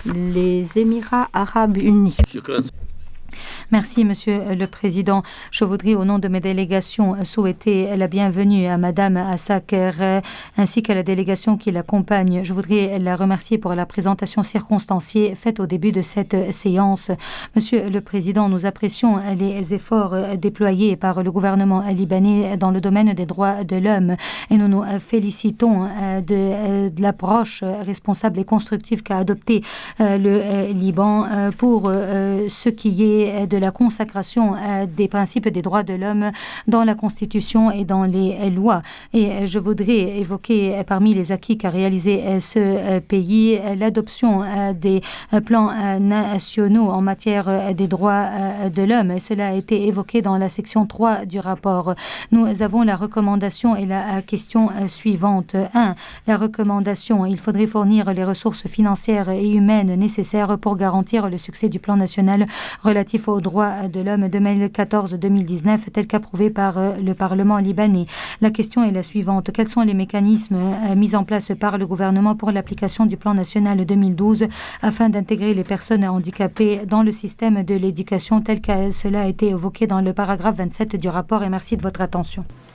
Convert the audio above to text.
les Émirats arabes unis. Merci, Monsieur le Président. Je voudrais, au nom de mes délégations, souhaiter la bienvenue à Madame Assaker ainsi qu'à la délégation qui l'accompagne. Je voudrais la remercier pour la présentation circonstanciée faite au début de cette séance. Monsieur le Président, nous apprécions les efforts déployés par le gouvernement libanais dans le domaine des droits de l'homme et nous nous félicitons de l'approche responsable et constructive qu'a adoptée le Liban pour ce qui est de la consacration des principes des droits de l'homme dans la Constitution et dans les lois. Et je voudrais évoquer parmi les acquis qu'a réalisé ce pays l'adoption des plans nationaux en matière des droits de l'homme. Et cela a été évoqué dans la section 3 du rapport. Nous avons la recommandation et la question suivante. 1. La recommandation, il faudrait fournir les ressources financières et humaines nécessaires pour garantir le succès du plan national relatif aux droits de l'homme 2014-2019 tel qu'approuvé par le Parlement libanais. La question est la suivante. Quels sont les mécanismes mis en place par le gouvernement pour l'application du plan national 2012 afin d'intégrer les personnes handicapées dans le système de l'éducation tel que cela a été évoqué dans le paragraphe 27 du rapport et merci de votre attention.